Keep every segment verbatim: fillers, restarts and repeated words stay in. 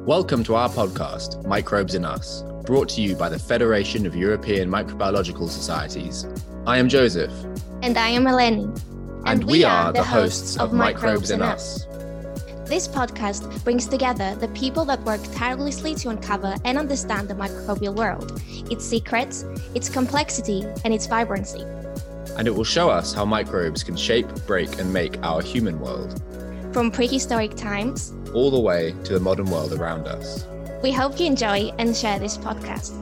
Welcome to our podcast, Microbes in Us, brought to you by the Federation of European Microbiological Societies. I am Joseph. And I am Eleni. And, and we, we are, are the hosts of, of Microbes, Microbes in Us. This podcast brings together the people that work tirelessly to uncover and understand the microbial world, its secrets, its complexity, and its vibrancy. And it will show us how microbes can shape, break, and make our human world. From prehistoric times, all the way to the modern world around us. We hope you enjoy and share this podcast.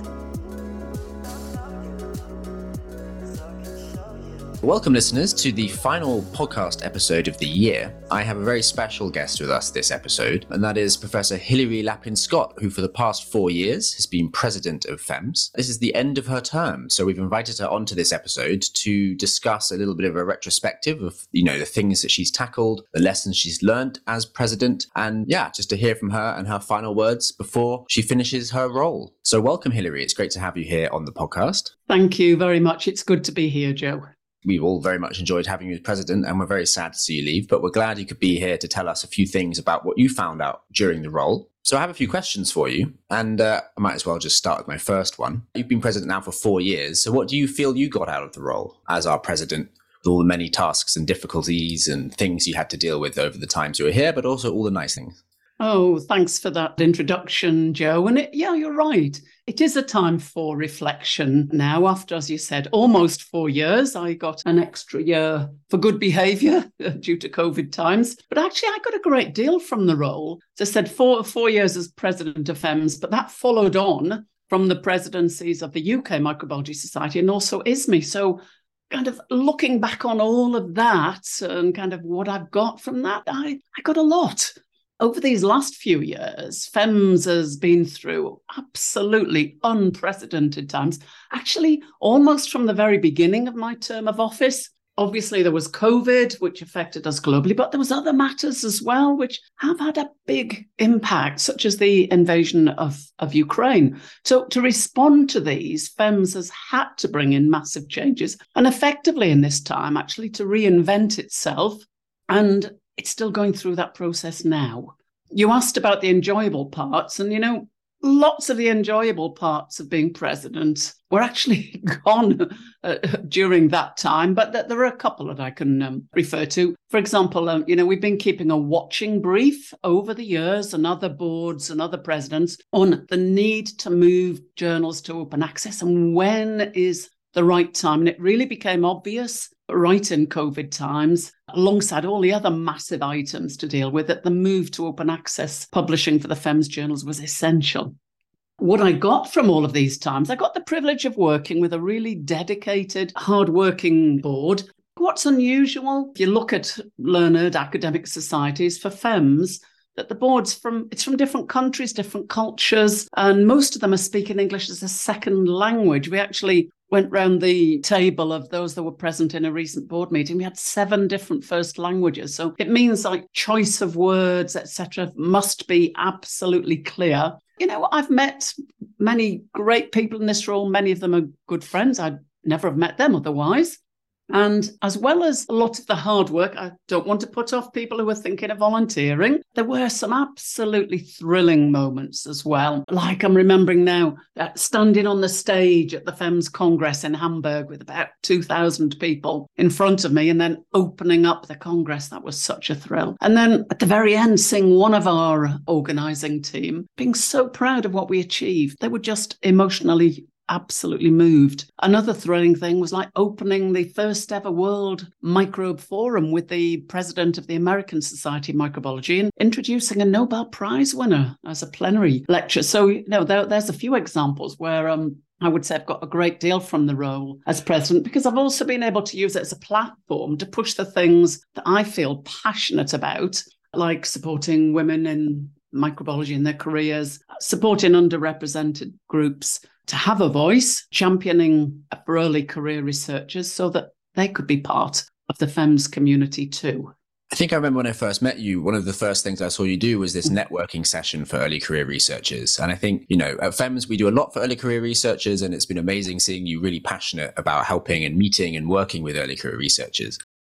Welcome, listeners, to the final podcast episode of the year. I have a very special guest with us this episode, and that is Professor Hilary Lappin-Scott, who for the past four years has been president of FEMS. This is the end of her term, so we've invited her onto this episode to discuss a little bit of a retrospective of, you know, the things that she's tackled, the lessons she's learned as president, and yeah, just to hear from her and her final words before she finishes her role. So welcome, Hilary. It's great to have you here on the podcast. Thank you very much. It's good to be here, Joe. We've all very much enjoyed having you as president, and we're very sad to see you leave, but we're glad you could be here to tell us a few things about what you found out during the role. So I have a few questions for you, and uh, I might as well just start with my first one. You've been president now for four years, so what do you feel you got out of the role as our president, with all the many tasks and difficulties and things you had to deal with over the times you were here, but also all the nice things? Oh, thanks for that introduction, Joe. And it, yeah, you're right. It is a time for reflection now. After, as you said, almost four years, I got an extra year for good behaviour due to COVID times. But actually, I got a great deal from the role. As I said, four, four years as president of FEMS, but that followed on from the presidencies of the U K Microbiology Society and also I S M E. So kind of looking back on all of that and kind of what I've got from that, I, I got a lot. Over these last few years, FEMS has been through absolutely unprecedented times, actually almost from the very beginning of my term of office. Obviously, there was COVID, which affected us globally, but there was other matters as well, which have had a big impact, such as the invasion of, of Ukraine. So to respond to these, FEMS has had to bring in massive changes and effectively in this time, actually to reinvent itself. And it's still going through that process now. You asked about the enjoyable parts, and, you know, lots of the enjoyable parts of being president were actually gone uh, during that time, but th- there are a couple that I can um, refer to. For example, um, you know, we've been keeping a watching brief over the years and other boards and other presidents on the need to move journals to open access and when is the right time. And it really became obvious right in COVID times, alongside all the other massive items to deal with, that the move to open access publishing for the FEMS journals was essential. What I got from all of these times, I got the privilege of working with a really dedicated, hardworking board. What's unusual, if you look at learned academic societies for FEMS, that the board's from, it's from different countries, different cultures, and most of them are speaking English as a second language. We actually went round the table of those that were present in a recent board meeting. We had seven different first languages. So it means like choice of words, et cetera, must be absolutely clear. You know, I've met many great people in this role. Many of them are good friends. I'd never have met them otherwise. And as well as a lot of the hard work, I don't want to put off people who are thinking of volunteering. There were some absolutely thrilling moments as well. Like I'm remembering now uh, standing on the stage at the FEMS Congress in Hamburg with about two thousand people in front of me and then opening up the Congress. That was such a thrill. And then at the very end, seeing one of our organising team being so proud of what we achieved. They were just emotionally absolutely moved. Another thrilling thing was like opening the first ever World Microbe Forum with the president of the American Society of Microbiology and introducing a Nobel Prize winner as a plenary lecture. So, you know, there, there's a few examples where um, I would say I've got a great deal from the role as president, because I've also been able to use it as a platform to push the things that I feel passionate about, like supporting women in microbiology in their careers, supporting underrepresented groups to have a voice, championing for early career researchers so that they could be part of the FEMS community too. I think I remember when I first met you, one of the first things I saw you do was this networking session for early career researchers. And I think, you know, at FEMS, we do a lot for early career researchers, and it's been amazing seeing you really passionate about helping and meeting and working with early career researchers.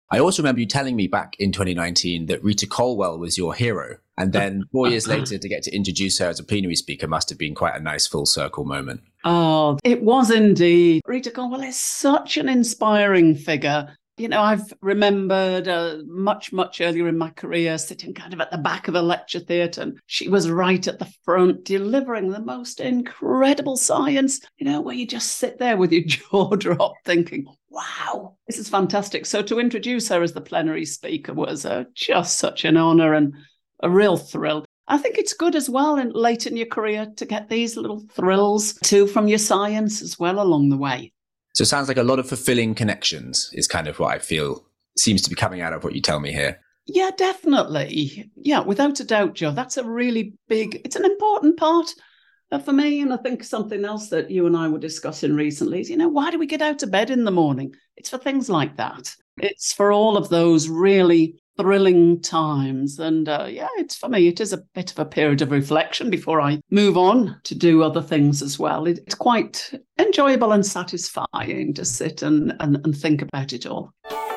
I also remember you telling me back in twenty nineteen that Rita Colwell was your hero. And then four years later, to get to introduce her as a plenary speaker must have been quite a nice full circle moment. Oh, it was indeed. Rita Colwell is such an inspiring figure. You know, I've remembered uh, much, much earlier in my career sitting kind of at the back of a lecture theatre, and she was right at the front delivering the most incredible science, you know, where you just sit there with your jaw dropped thinking, wow, this is fantastic. So to introduce her as the plenary speaker was uh, just such an honour and a real thrill. I think it's good as well in late in your career to get these little thrills too from your science as well along the way. So it sounds like a lot of fulfilling connections is kind of what I feel seems to be coming out of what you tell me here. Yeah, definitely. Yeah, without a doubt, Joe, that's a really big, it's an important part uh, for me. And I think something else that you and I were discussing recently is, you know, why do we get out of bed in the morning? It's for things like that. It's for all of those really thrilling times. And uh, yeah, it's for me, it is a bit of a period of reflection before I move on to do other things as well. It, it's quite enjoyable and satisfying to sit and, and, and think about it all.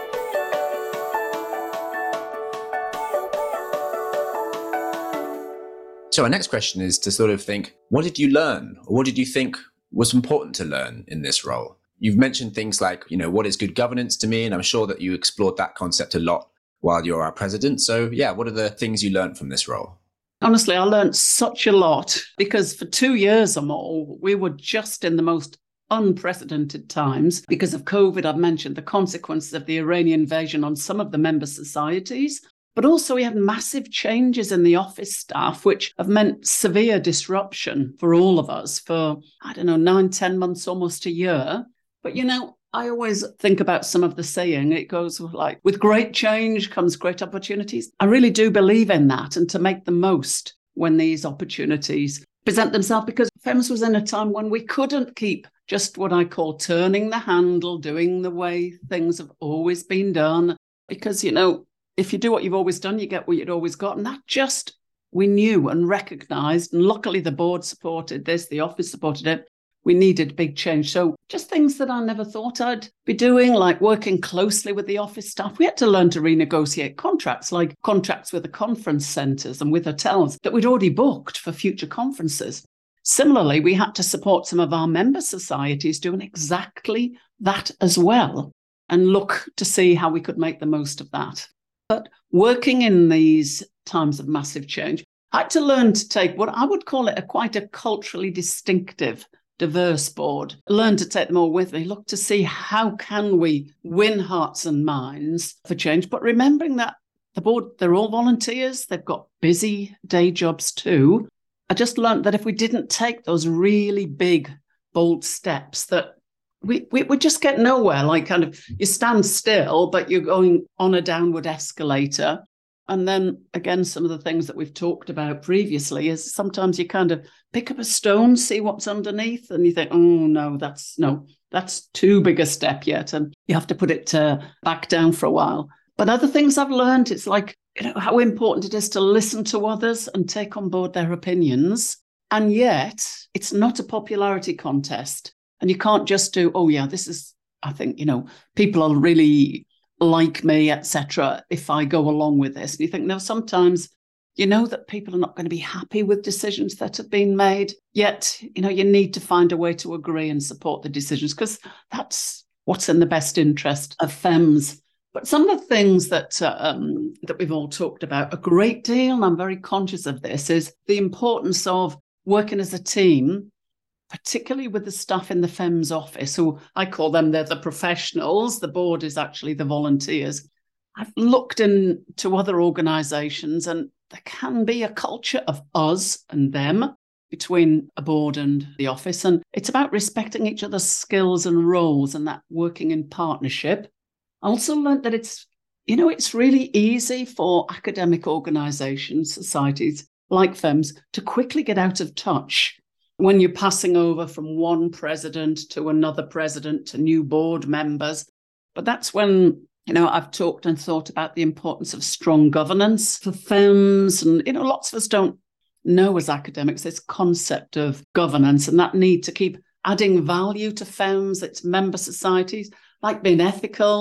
So our next question is to sort of think, what did you learn? Or what did you think was important to learn in this role? You've mentioned things like, you know, what is good governance to me? And I'm sure that you explored that concept a lot while you're our president. So yeah, what are the things you learned from this role? Honestly, I learned such a lot because for two years or more, we were just in the most unprecedented times because of COVID. I've mentioned the consequences of the Iranian invasion on some of the member societies, but also we had massive changes in the office staff, which have meant severe disruption for all of us for, I don't know, nine, ten months, almost a year. But, you know, I always think about some of the saying. It goes like, with great change comes great opportunities. I really do believe in that, and to make the most when these opportunities present themselves, because FEMS was in a time when we couldn't keep just what I call turning the handle, doing the way things have always been done. Because, you know, if you do what you've always done, you get what you'd always got. And that just, we knew and recognised. And luckily the board supported this, the office supported it. We needed big change. So just things that I never thought I'd be doing, like working closely with the office staff. We had to learn to renegotiate contracts, like contracts with the conference centres and with hotels that we'd already booked for future conferences. Similarly, we had to support some of our member societies doing exactly that as well and look to see how we could make the most of that. But working in these times of massive change, I had to learn to take what I would call it a quite a culturally distinctive diverse board, learn to take them all with me, look to see how can we win hearts and minds for change, but remembering that the board, they're all volunteers, they've got busy day jobs too. I just learned that if we didn't take those really big, bold steps, that we, we would just get nowhere, like kind of you stand still, but you're going on a downward escalator. And then again, some of the things that we've talked about previously is sometimes you kind of pick up a stone, see what's underneath, and you think, oh, no, that's no, that's too big a step yet. And you have to put it uh, back down for a while. But other things I've learned, it's like, you know, how important it is to listen to others and take on board their opinions. And yet it's not a popularity contest. And you can't just do, oh, yeah, this is, I think, you know, people are really like me, et cetera, if I go along with this. And you think, no, sometimes you know that people are not going to be happy with decisions that have been made, yet, you know, you need to find a way to agree and support the decisions because that's what's in the best interest of FEMS. But some of the things that um, that we've all talked about a great deal, and I'm very conscious of this, is the importance of working as a team, particularly with the staff in the FEMS office, who I call them, they're the professionals. The board is actually the volunteers. I've looked into other organisations and there can be a culture of us and them between a board and the office. And it's about respecting each other's skills and roles and that working in partnership. I also learned that it's, you know, it's really easy for academic organisations, societies like FEMS to quickly get out of touch when you're passing over from one president to another president to new board members. But that's when, you know, I've talked and thought about the importance of strong governance for FEMS. And, you know, lots of us don't know as academics this concept of governance and that need to keep adding value to FEMS, its member societies, like being ethical,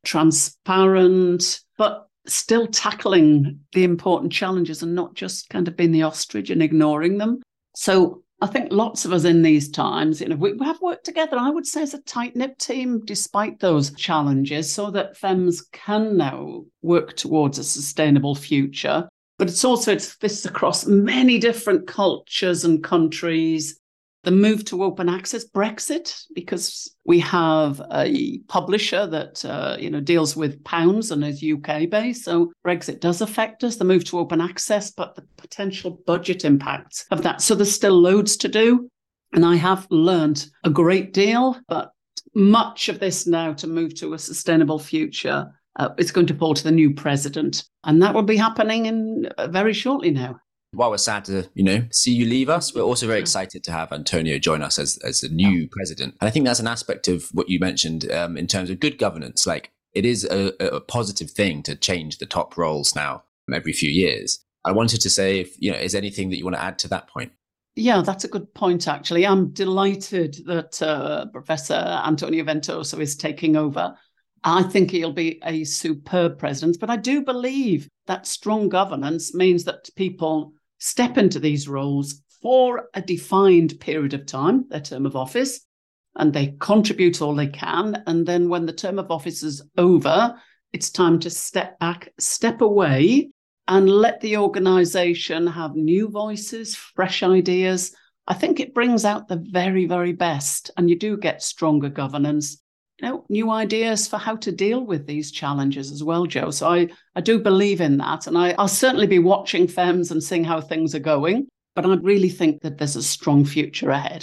transparent, but still tackling the important challenges and not just kind of being the ostrich and ignoring them. So I think lots of us in these times, you know, we have worked together, I would say, as a tight-knit team, despite those challenges, so that FEMS can now work towards a sustainable future. But it's also, it's this across many different cultures and countries. The move to open access, Brexit, because we have a publisher that uh, you know deals with pounds and is U K based, so Brexit does affect us. The move to open access, but the potential budget impacts of that. So there's still loads to do, and I have learned a great deal. But much of this now to move to a sustainable future uh, is going to fall to the new president, and that will be happening in uh, very shortly now. While we're sad to, you know, see you leave us, we're also very excited to have Antonio join us as, as the new president. And I think that's an aspect of what you mentioned um, in terms of good governance. Like, it is a, a positive thing to change the top roles now every few years. I wanted to say, if, you know, is anything that you want to add to that point? Yeah, that's a good point, actually. I'm delighted that uh, Professor Antonio Ventoso is taking over. I think he'll be a superb president, but I do believe that strong governance means that people step into these roles for a defined period of time, their term of office, and they contribute all they can. And then when the term of office is over, it's time to step back, step away, and let the organisation have new voices, fresh ideas. I think it brings out the very, very best, and you do get stronger governance. You know, new ideas for how to deal with these challenges as well, Joe. So I, I do believe in that. And I, I'll certainly be watching FEMS and seeing how things are going. But I really think that there's a strong future ahead.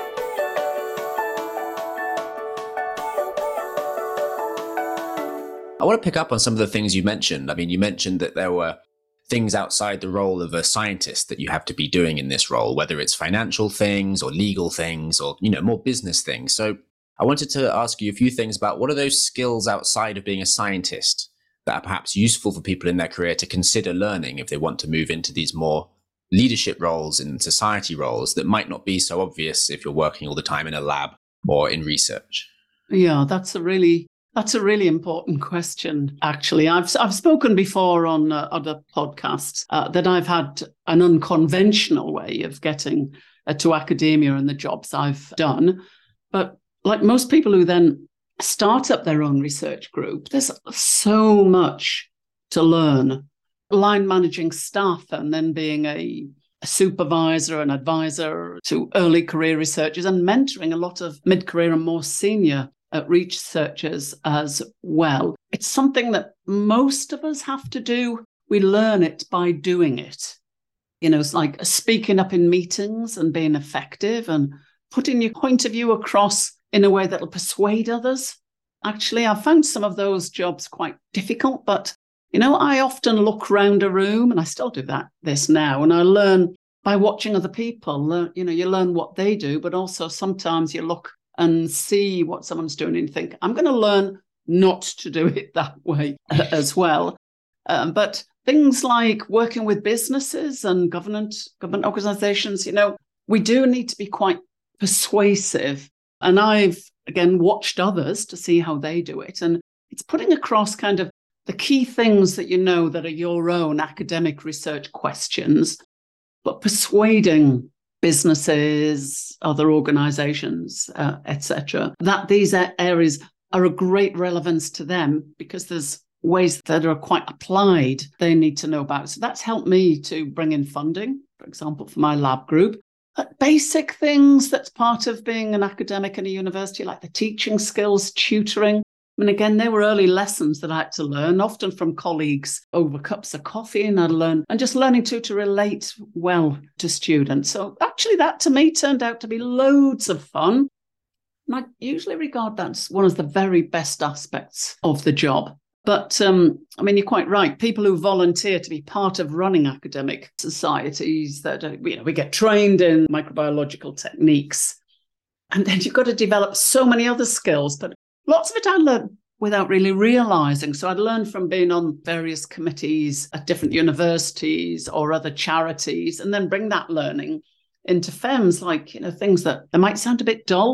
I want to pick up on some of the things you mentioned. I mean, you mentioned that there were things outside the role of a scientist that you have to be doing in this role, whether it's financial things or legal things or, you know, more business things. So I wanted to ask you a few things about what are those skills outside of being a scientist that are perhaps useful for people in their career to consider learning if they want to move into these more leadership roles and society roles that might not be so obvious if you're working all the time in a lab or in research? Yeah, that's a really that's a really important question, actually. I've I've spoken before on uh, other podcasts uh, that I've had an unconventional way of getting uh, to academia and the jobs I've done. But like most people who then start up their own research group, there's so much to learn. Line managing staff and then being a, a supervisor, an advisor to early career researchers and mentoring a lot of mid-career and more senior uh, researchers as well. It's something that most of us have to do. We learn it by doing it. You know, it's like speaking up in meetings and being effective and putting your point of view across in a way that'll persuade others. Actually, I found some of those jobs quite difficult, but, you know, I often look around a room, and I still do that this now, and I learn by watching other people. Learn, you know, you learn what they do, but also sometimes you look and see what someone's doing and think, I'm going to learn not to do it that way as well. Um, but things like working with businesses and government, government organizations, you know, we do need to be quite persuasive. And I've, again, watched others to see how they do it. And it's putting across kind of the key things that you know that are your own academic research questions, but persuading businesses, other organizations, uh, et cetera, that these areas are of great relevance to them because there's ways that are quite applied they need to know about. So that's helped me to bring in funding, for example, for my lab group. But basic things that's part of being an academic in a university, like the teaching skills, tutoring. I mean, again, they were early lessons that I had to learn, often from colleagues over cups of coffee, and I'd learn, and just learning to, to relate well to students. So actually that to me turned out to be loads of fun. And I usually regard that as one of the very best aspects of the job. But, um, I mean, you're quite right. People who volunteer to be part of running academic societies, that uh, you know, we get trained in microbiological techniques. And then you've got to develop so many other skills. But lots of it I learned without really realising. So I'd learned from being on various committees at different universities or other charities, and then bring that learning into FEMS, like, you know, things that they might sound a bit dull.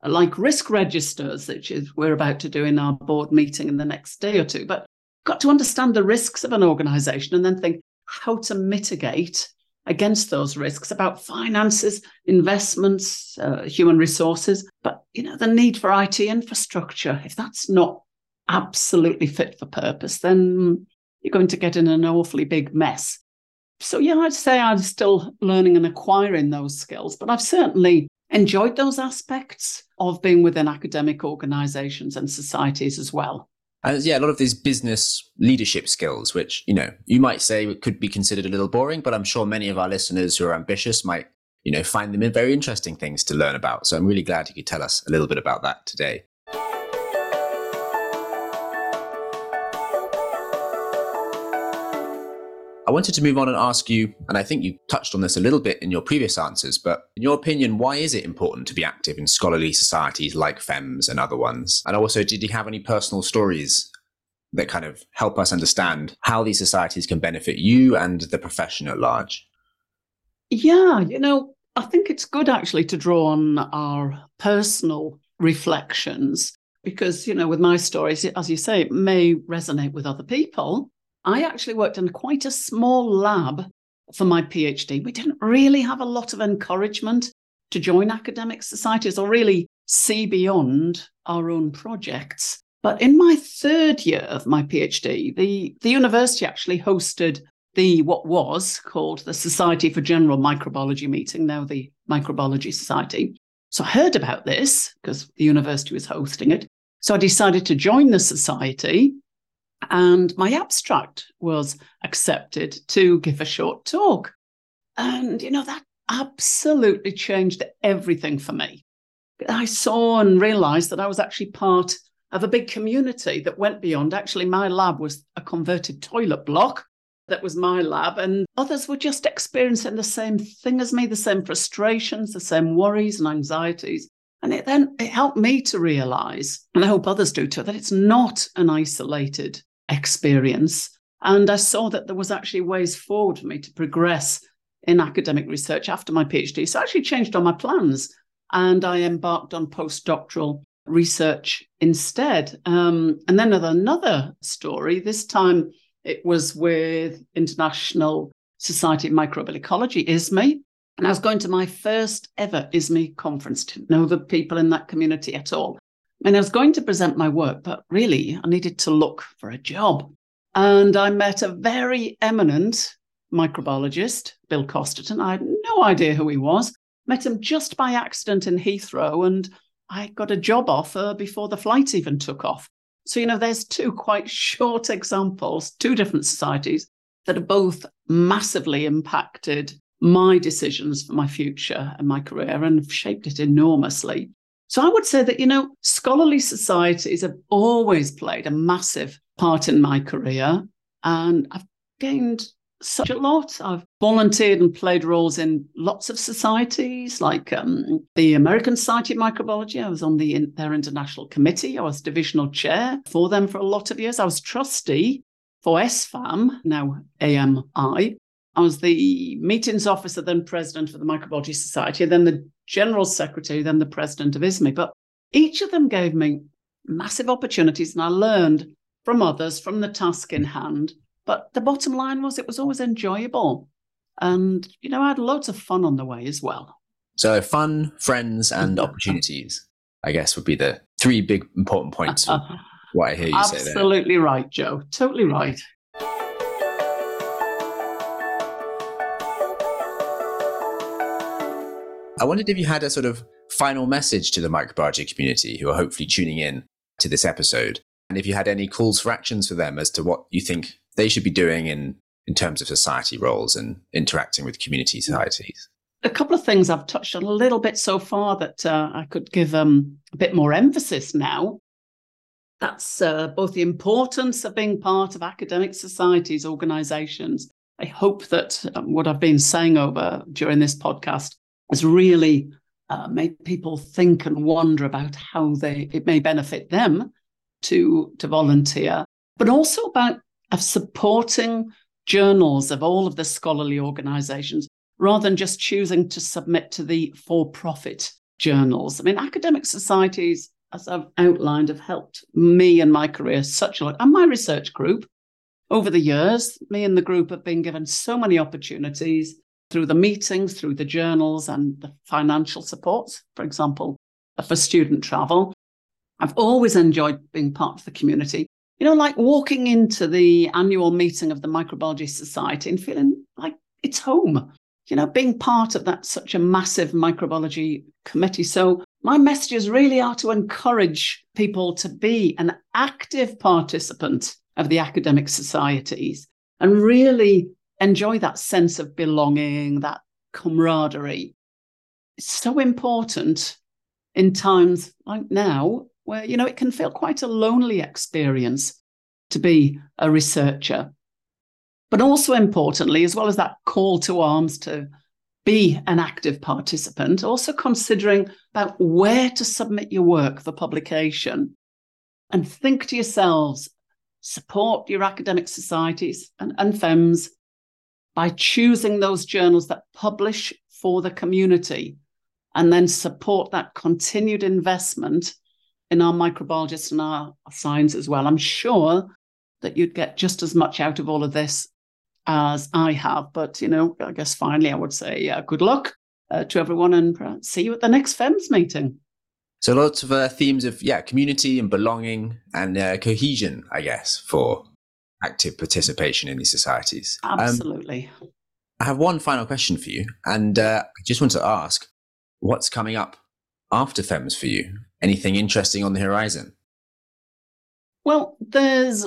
like risk registers, which is we're about to do in our board meeting in the next day or two. But got to understand the risks of an organisation and then think how to mitigate against those risks about finances, investments, uh, human resources. But, you know, the need for I T infrastructure, if that's not absolutely fit for purpose, then you're going to get in an awfully big mess. So, yeah, I'd say I'm still learning and acquiring those skills, but I've certainly enjoyed those aspects of being within academic organisations and societies as well. And yeah, a lot of these business leadership skills, which, you know, you might say could be considered a little boring, but I'm sure many of our listeners who are ambitious might, you know, find them very interesting things to learn about. So I'm really glad you could tell us a little bit about that today. I wanted to move on and ask you, and I think you touched on this a little bit in your previous answers, but in your opinion, why is it important to be active in scholarly societies like F E M S and other ones? And also, did you have any personal stories that kind of help us understand how these societies can benefit you and the profession at large? Yeah, you know, I think it's good actually to draw on our personal reflections because, you know, with my stories, as you say, it may resonate with other people. I actually worked in quite a small lab for my PhD. We didn't really have a lot of encouragement to join academic societies or really see beyond our own projects. But in my third year of my PhD, the, the university actually hosted the what was called the Society for General Microbiology meeting, now the Microbiology Society. So I heard about this because the university was hosting it. So I decided to join the society. And my abstract was accepted to give a short talk. And, you know, that absolutely changed everything for me. I saw and realized that I was actually part of a big community that went beyond. Actually, my lab was a converted toilet block. That was my lab. And others were just experiencing the same thing as me, the same frustrations, the same worries and anxieties. And it then it helped me to realize, and I hope others do too, that it's not an isolated experience. And I saw that there was actually ways forward for me to progress in academic research after my PhD. So I actually changed all my plans and I embarked on postdoctoral research instead. Um, and then another story, this time it was with International Society of Microbial Ecology, I S M E. And I was going to my first ever I S M E conference, didn't know the people in that community at all. And I was going to present my work, but really I needed to look for a job. And I met a very eminent microbiologist, Bill Costerton. I had no idea who he was. Met him just by accident in Heathrow, and I got a job offer before the flight even took off. So, you know, there's two quite short examples, two different societies that have both massively impacted my decisions for my future and my career and have shaped it enormously. So I would say that, you know, scholarly societies have always played a massive part in my career, and I've gained such a lot. I've volunteered and played roles in lots of societies, like um, the American Society of Microbiology. I was on the in, their international committee. I was divisional chair for them for a lot of years. I was trustee for S F A M, now A M I. I was the meetings officer, then president for the Microbiology Society, and then the general secretary, then the president of I S M E. But each of them gave me massive opportunities, and I learned from others, from the task in hand. But the bottom line was it was always enjoyable. And, you know, I had loads of fun on the way as well. So fun, friends, and opportunities, I guess, would be the three big important points of what I hear you say there. Absolutely right, Joe. Totally right. I wondered if you had a sort of final message to the microbiology community who are hopefully tuning in to this episode, and if you had any calls for actions for them as to what you think they should be doing in, in terms of society roles and interacting with community societies. A couple of things I've touched on a little bit so far that uh, I could give um, a bit more emphasis now. That's uh, both the importance of being part of academic societies, organisations. I hope that um, what I've been saying over during this podcast has really uh, made people think and wonder about how they it may benefit them to, to volunteer, but also about of supporting journals of all of the scholarly organisations rather than just choosing to submit to the for-profit journals. I mean, academic societies, as I've outlined, have helped me and my career such a lot. And my research group, over the years, me and the group have been given so many opportunities through the meetings, through the journals and the financial support, for example, for student travel. I've always enjoyed being part of the community. You know, like walking into the annual meeting of the Microbiology Society and feeling like it's home, you know, being part of that such a massive microbiology committee. So my messages really are to encourage people to be an active participant of the academic societies and really enjoy that sense of belonging, that camaraderie. It's so important in times like now where, you know, it can feel quite a lonely experience to be a researcher. But also importantly, as well as that call to arms to be an active participant, also considering about where to submit your work for publication. And think to yourselves, support your academic societies and, and F E M S by choosing those journals that publish for the community, and then support that continued investment in our microbiologists and our science as well. I'm sure that you'd get just as much out of all of this as I have. But, you know, I guess finally I would say uh, good luck uh, to everyone, and uh, see you at the next F E M S meeting. So lots of uh, themes of, yeah, community and belonging and uh, cohesion, I guess, for active participation in these societies. Absolutely. Um, I have one final question for you. And uh, I just want to ask, what's coming up after F E M S for you? Anything interesting on the horizon? Well, there's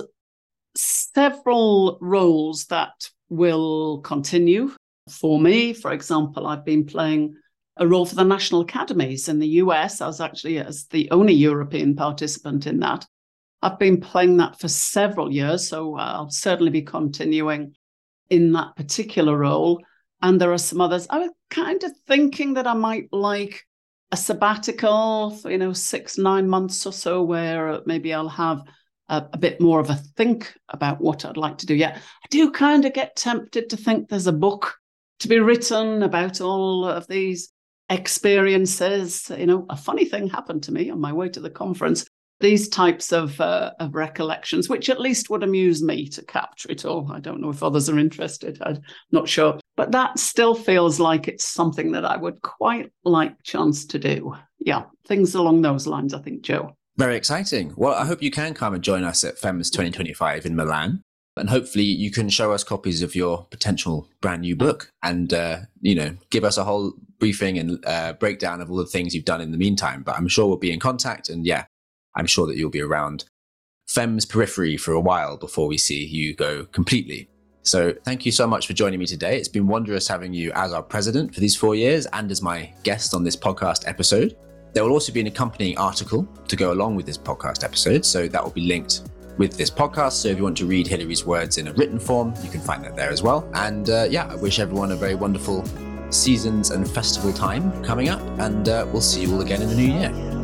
several roles that will continue for me. For example, I've been playing a role for the National Academies in the U S. I was actually as the only European participant in that. I've been playing that for several years, so I'll certainly be continuing in that particular role. And there are some others. I was kind of thinking that I might like a sabbatical for, you know, six, nine months or so, where maybe I'll have a, a bit more of a think about what I'd like to do. Yeah, I do kind of get tempted to think there's a book to be written about all of these experiences. You know, a funny thing happened to me on my way to the conference. These types of, uh, of recollections, which at least would amuse me to capture it all. I don't know if others are interested. I'm not sure. But that still feels like it's something that I would quite like chance to do. Yeah, things along those lines, I think, Joe. Very exciting. Well, I hope you can come and join us at F E M S twenty twenty-five in Milan. And hopefully you can show us copies of your potential brand new book and, uh, you know, give us a whole briefing and uh, breakdown of all the things you've done in the meantime. But I'm sure we'll be in contact. And yeah, I'm sure that you'll be around F E M S periphery for a while before we see you go completely. So thank you so much for joining me today. It's been wondrous having you as our president for these four years and as my guest on this podcast episode. There will also be an accompanying article to go along with this podcast episode, so that will be linked with this podcast. So if you want to read Hilary's words in a written form, you can find that there as well. And uh, yeah, I wish everyone a very wonderful seasons and festival time coming up, and uh, we'll see you all again in the new year.